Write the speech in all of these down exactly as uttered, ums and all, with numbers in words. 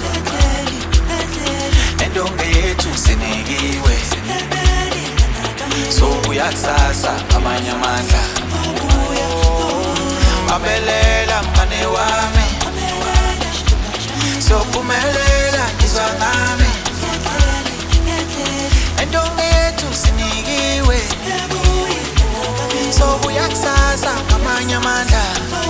endonge yethu sinikiwe so uyakusasa amanye amandla abelela mngane wami sophumelela izwa ngami endonge yethu sinikiwe so uyakusasa amanye amandla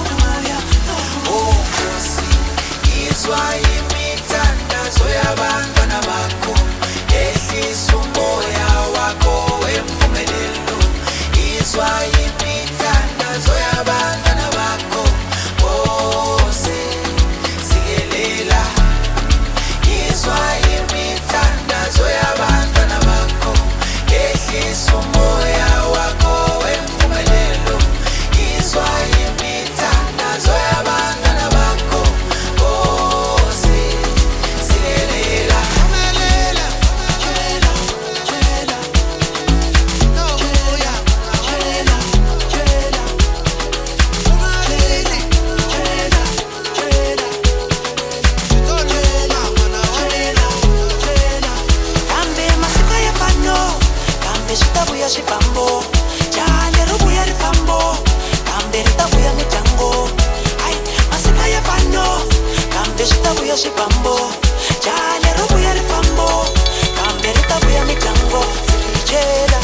oh izwa imithandazo yabantwana bakho ehlisa umoya wakho wempumelelo izwa imithandazo yabantwana bakho ose sikelela izwa imithandazo yabantwana bakho ehlisa umoya wakho wempumelelo izwa imithandazo yabantwana bakho ose sikelela pumelela chela chela no moya chela chela pumelela chela chela chela mana chela chela kambe masiko ya pano kambe sitabuya shipambo chale rubuya rifambo kambe ritabuya mitango ai masiko ya pano kambe sitabuya shipambo chale rubuya rifambo kambe ritabuya mitango chela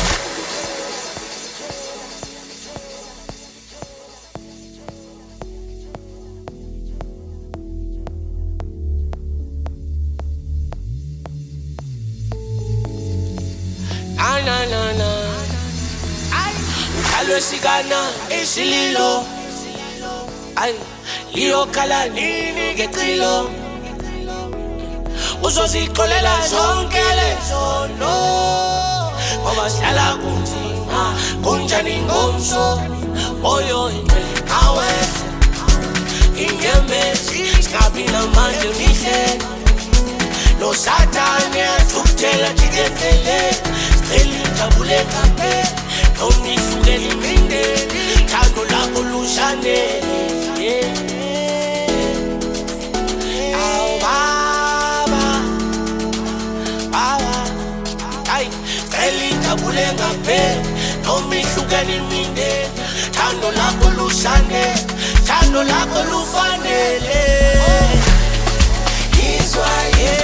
na na na na ay kalo sigana isililo ay liyo kala nini ngecilo uzozixolela zonke lezono ngoba sihlala kunzima kunjani ngomso moyo awe ingemesi singabi namandla mihle no satani athukuthela jikekele sicela injabule kape nongisukela imindeni thando lakho lushane awu baba baba ay sicela injabule kape nongisukela imindeni thando lakho lushane thando lakho lufanele izwa ye